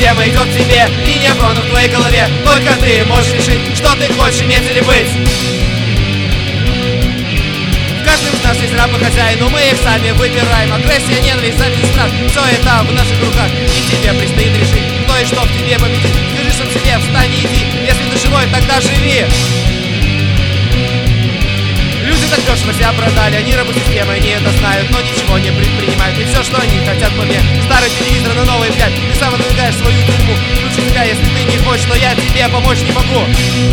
система идет к тебе, линия фронта в твоей голове. Только ты можешь решить, что ты хочешь иметь или быть. В каждом из нас есть раб и хозяин, но мы их сами выбираем. Агрессия, ненависть, зависть, страх, все это в наших руках. И тебе предстоит решить, кто и что в тебе победит. Скажи сам себе, встань и иди. Если ты живой, тогда живи. Люди так дешево себя продали, они рабы системы, они это знают, но ничего не предпринимают. И все, что они хотят по мне, старый телевизор на новый взять. Ты сам отодвигаешь свою тюрьму. Включи себя, если ты не хочешь, но я тебе помочь не могу.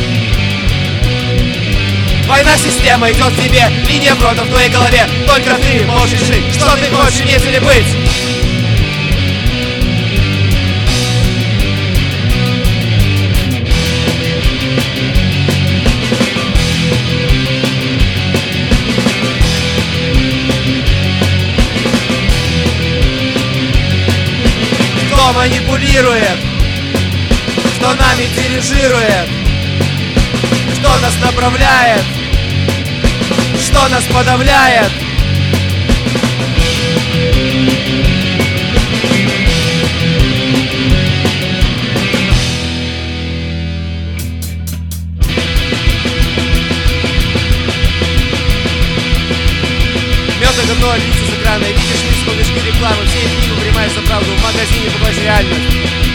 Война система идет к тебе, линия фронта в твоей голове. Только ты можешь решить, что ты хочешь иметь или быть. Кто манипулирует, кто нами дирижирует, кто нас направляет, что нас подавляет. Мёд и говно льются с экрана, видишь вспышки рекламы, все их книгу принимаешь за правду, в магазине покажешь реальность.